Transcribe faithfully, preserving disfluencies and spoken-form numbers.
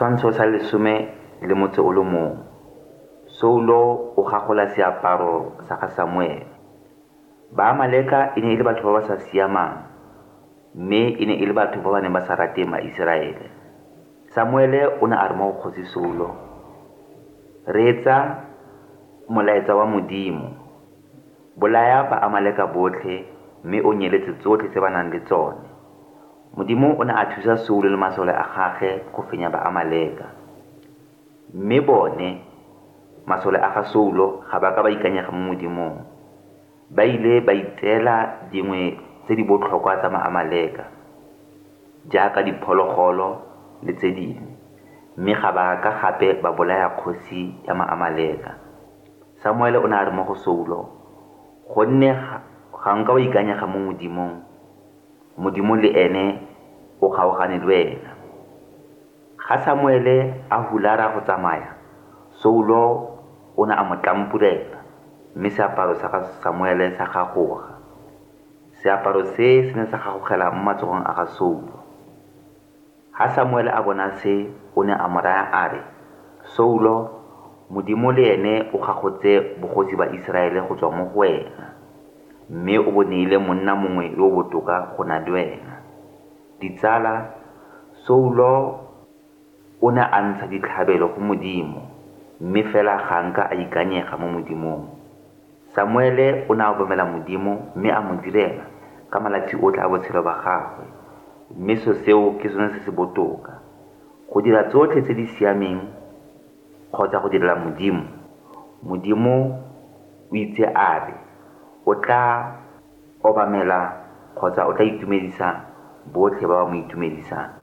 Setshwantsho sa lesome le motse o le mong. Saulo o gagola seaparo sa ga Samuele. Baamaleka e ne e le batho ba ba sa siamang, mme e ne e le batho ba ba neng ba sa rate Maiseraele. Samuele o ne a re mo go kgosi Saulo, reetsa molaetsa wa Modimo, bolaya Baamaleka botlhe mme o nyeletse tsotlhe tse ba nang le tsone. Modimo o ne a thusa Saulo le masole a gagwe go fenya Baamaleka, mme bone masole a ga Saulo ga ba ka ba ikanyega mo Modimong. Ba ile ba itseela dingwe tse di botlhokwa tsa Maamaleka jaaka diphologolo le tse dingwe, mme ga ba ka gape ba bolaya kgosi ya Maamaleka. Samuele o ne a re mo go Saulo, gonne ga nka wa ikanyega mo Modimong, Modimo le ene o kgaogane le wena. Ga Samuele a hulara go tsamaya, Saulo o ne a mo tlampurela, mme seaparo sa ga Samuele sa gagoga. Seaparo se se ne sa gagogela mo matsogong a ga Saulo. Ha Samuele a bona se, o ne a mo raya a re, Saulo, Modimo le ene o gagotse bogosi ba Iseraele go tswa mo go wena, mme o boneile monna mongwe yo o botoka go na le wena. Ditsala, Saulo o ne a ntsha ditlhabelo go Modimo, mme fela ga nka a ikanyega mo Modimong. Samuele o ne a obamela Modimo mme a mo direla ka malatsi otlhe a botshelo ba gagwe, mme so seo ke sone se se botoka, go dira tsotlhe tse di siameng kgotsa go direla Modimo. Modimo o itse a re o tla obamela kgotsa o tla itumedisa botlhe ba ba mo itumedisang.